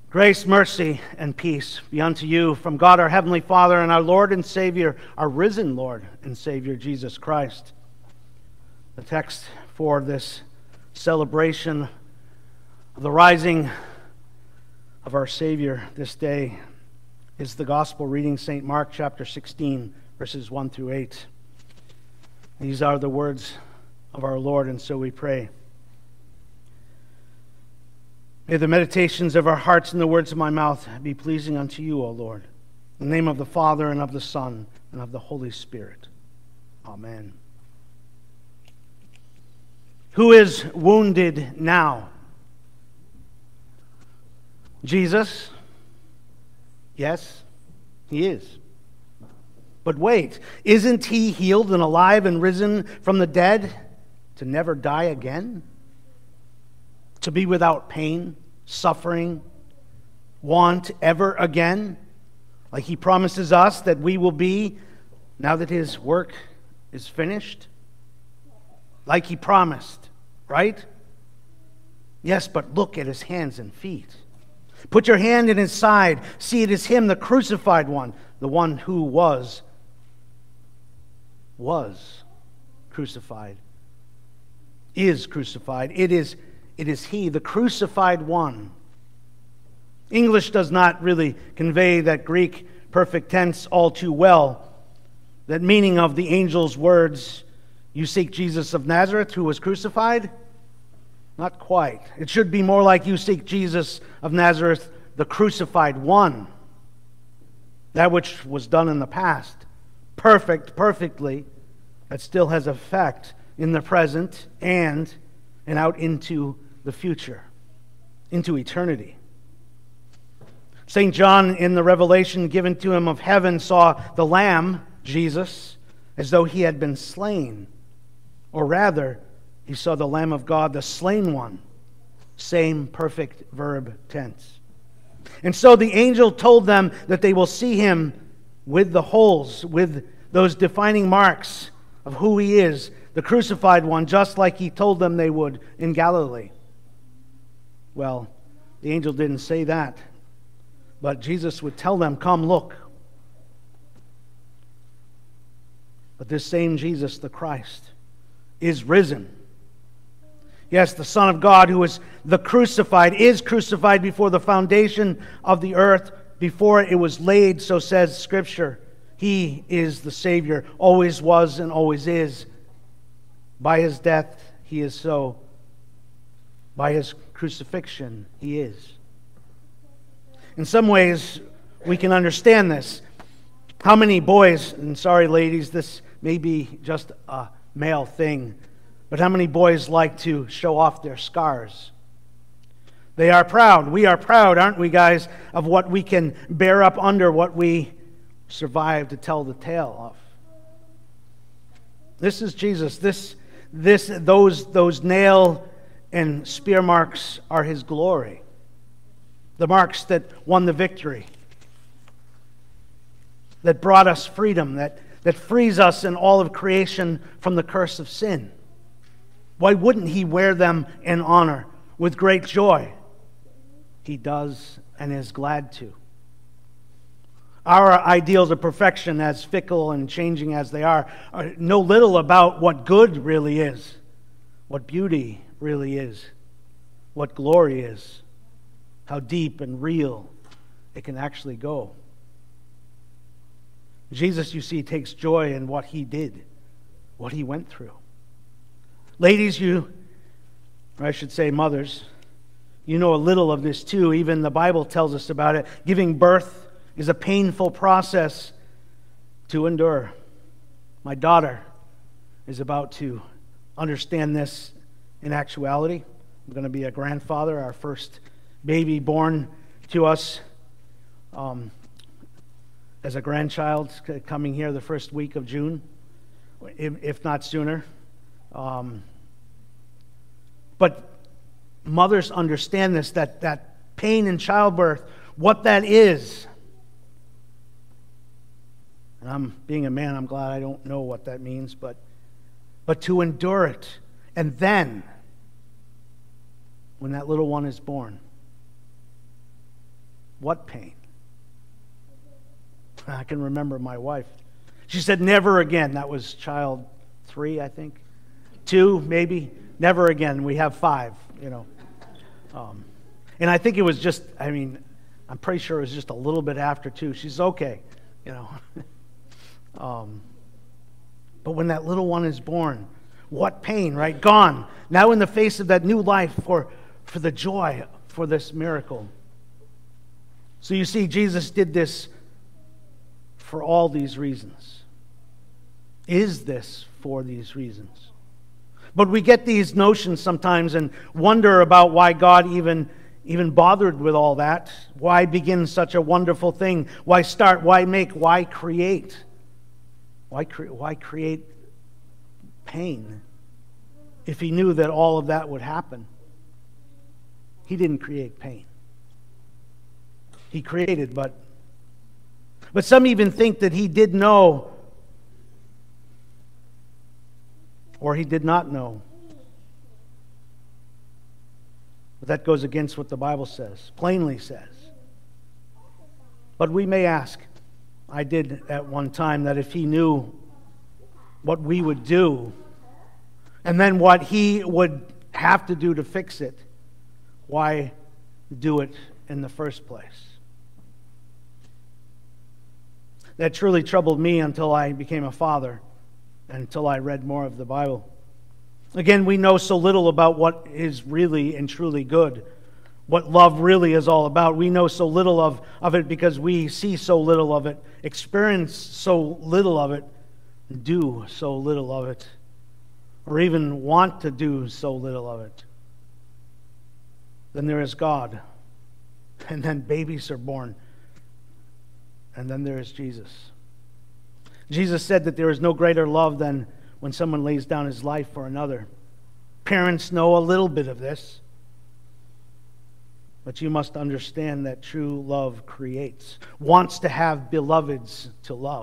Grace, mercy, and peace be unto you from God our Heavenly Father and our Lord and Savior, our risen Lord and Savior, Jesus Christ. The text for this celebration of the rising of our Savior this day is the Gospel reading, St. Mark chapter 16, verses 1 through 8. These are the words of our Lord, and so we pray. May the meditations of our hearts and the words of my mouth be pleasing unto you, O Lord. In the name of the Father, and of the Son, and of the Holy Spirit. Amen. Who is wounded now? Jesus? Yes, he is. But wait, isn't he healed and alive and risen from the dead to never die again? To be without pain, suffering, want ever again, like he promises us that we will be now that his work is finished? Like he promised, right? Yes, but look at his hands and feet. Put your hand in his side. See, it is him, the crucified one, the one who was crucified, is crucified. It is he, the crucified one. English does not really convey that Greek perfect tense all too well. That meaning of the angel's words, you seek Jesus of Nazareth who was crucified? Not quite. It should be more like you seek Jesus of Nazareth, the crucified one. That which was done in the past. Perfectly, that still has effect in the present and out into the future, into eternity. St. John, in the revelation given to him of heaven, saw the Lamb, Jesus, as though he had been slain. Or rather, he saw the Lamb of God, the slain one. Same perfect verb tense. And so the angel told them that they will see him with the holes, with those defining marks of who he is, the crucified one, just like he told them they would in Galilee. Well, the angel didn't say that, but Jesus would tell them, come look. But this same Jesus, the Christ, is risen. Yes, the Son of God, who is is crucified before the foundation of the earth, before it was laid, so says Scripture. He is the Savior, always was and always is. By his death, he is so. By his crucifixion, he is. In some ways, we can understand this. How many boys, and sorry ladies, this may be just a male thing, but how many boys like to show off their scars? They are proud. We are proud, aren't we, guys, of what we can bear up under, what we survive to tell the tale of. This is Jesus. Those nail and spear marks are his glory. The marks that won the victory, that brought us freedom, that frees us in all of creation from the curse of sin. Why wouldn't he wear them in honor with great joy? He does and is glad to. Our ideals of perfection, as fickle and changing as they are know little about what good really is, what beauty really is, what glory is, how deep and real it can actually go. Jesus, you see, takes joy in what he did, what he went through. Ladies, or I should say mothers, you know a little of this too. Even the Bible tells us about it. Giving birth is a painful process to endure. My daughter is about to understand this in actuality. I'm going to be a grandfather, our first baby born to us as a grandchild coming here the first week of June, if not sooner. But mothers understand this, that pain in childbirth, what that is. And being a man, I'm glad I don't know what that means, but to endure it. And then, when that little one is born, What pain? I can remember my wife. She said, never again. That was child 3, I think. 2, maybe. Never again. We have 5, And I think it was just, I'm pretty sure it was just a little bit after 2. She's okay, But when that little one is born, what pain, right? Gone. Now in the face of that new life for the joy, for this miracle. So you see, Jesus did this for all these reasons. Is this for these reasons? But we get these notions sometimes and wonder about why God even bothered with all that. Why begin such a wonderful thing? Why start? Why make? Why create? Why create pain if he knew that all of that would happen? He didn't create pain. He created, but some even think that he did know, or he did not know. But that goes against what the Bible says, plainly says. But we may ask, I did at one time, that if he knew what we would do, and then what he would have to do to fix it, why do it in the first place? That truly troubled me until I became a father, until I read more of the Bible. Again, we know so little about what is really and truly good, what love really is all about. We know so little of it because we see so little of it, experience so little of it, do so little of it, or even want to do so little of it. Then there is God, and then babies are born, and then there is Jesus. Jesus said that there is no greater love than when someone lays down his life for another. Parents know a little bit of this, but you must understand that true love creates, wants to have beloveds to love.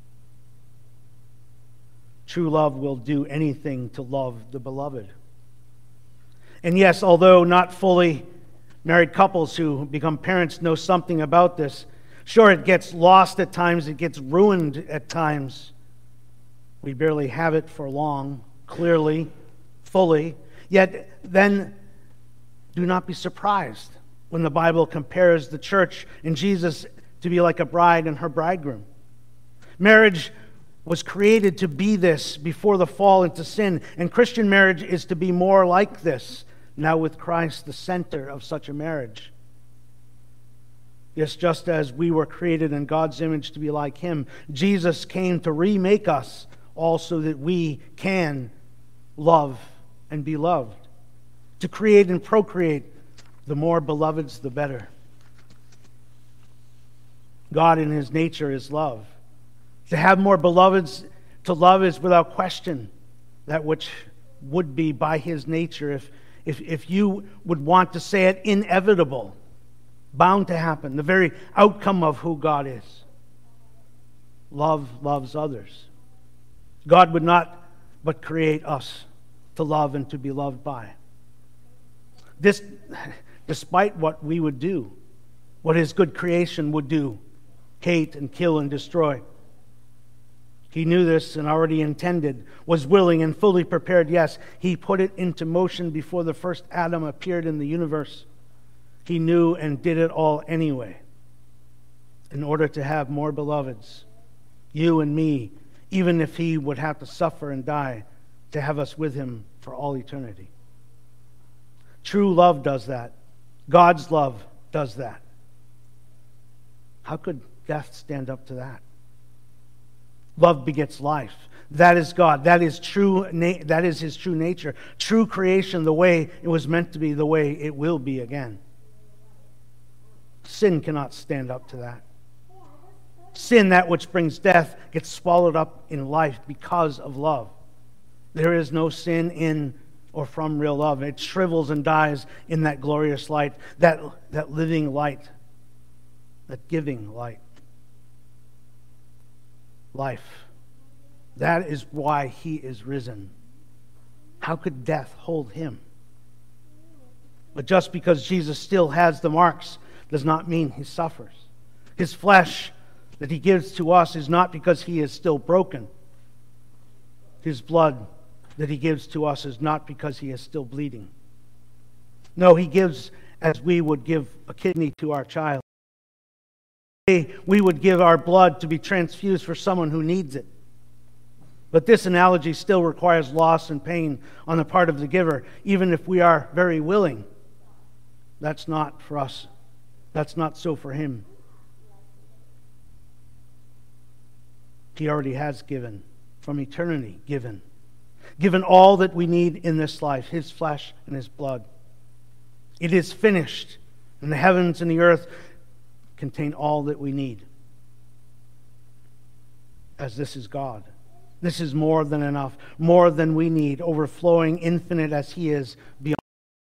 True love will do anything to love the beloved. And yes, although not fully married couples who become parents know something about this, sure, it gets lost at times, it gets ruined at times. We barely have it for long, clearly, fully. Yet then, do not be surprised when the Bible compares the church and Jesus to be like a bride and her bridegroom. Marriage was created to be this before the fall into sin, and Christian marriage is to be more like this, now with Christ the center of such a marriage. Yes, just as we were created in God's image to be like Him, Jesus came to remake us all so that we can love and be loved. To create and procreate, the more beloveds, the better. God in His nature is love. To have more beloveds, to love is without question that which would be by His nature, if you would want to say it, inevitable, bound to happen, the very outcome of who God is. Love loves others. God would not but create us to love and to be loved by. This, despite what we would do, what His good creation would do, hate and kill and destroy. He knew this and already intended, was willing and fully prepared. Yes, He put it into motion before the first Adam appeared in the universe. He knew and did it all anyway, in order to have more beloveds, you and me, even if He would have to suffer and die to have us with Him for all eternity. True love does that. God's love does that. How could death stand up to that? Love begets life. That is God. That is true. That is His true nature. True creation, the way it was meant to be, the way it will be again. Sin cannot stand up to that. Sin, that which brings death, gets swallowed up in life because of love. There is no sin in or from real love. It shrivels and dies in that glorious light, that living light, that giving light. Life. That is why He is risen. How could death hold Him? But just because Jesus still has the marks, does not mean he suffers. His flesh that he gives to us is not because he is still broken. His blood that he gives to us is not because he is still bleeding. No, he gives as we would give a kidney to our child. We would give our blood to be transfused for someone who needs it. But this analogy still requires loss and pain on the part of the giver, even if we are very willing. That's not for us. That's not so for him. He already has given, from eternity given all that we need in this life, his flesh and his blood. It is finished, and the heavens and the earth contain all that we need. As this is God. This is more than enough, more than we need, overflowing, infinite as he is, beyond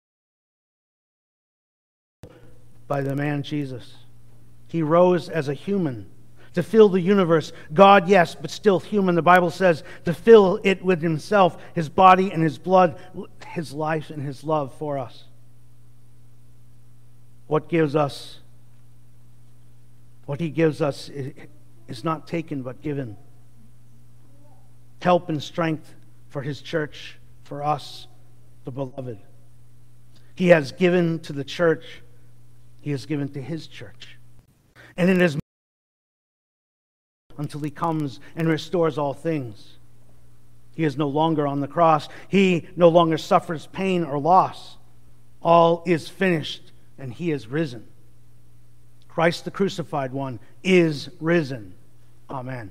by the man Jesus. He rose as a human to fill the universe. God, yes, but still human. The Bible says to fill it with himself, his body and his blood, his life and his love for us. What he gives us is not taken but given. Help and strength for his church, for us, the beloved. He has given to the church. He has given to his church. And it is until he comes and restores all things. He is no longer on the cross. He no longer suffers pain or loss. All is finished, and he is risen. Christ the crucified one is risen. Amen.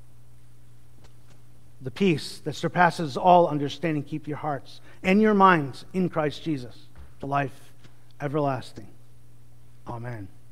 The peace that surpasses all understanding, keep your hearts and your minds in Christ Jesus, the life everlasting. Amen.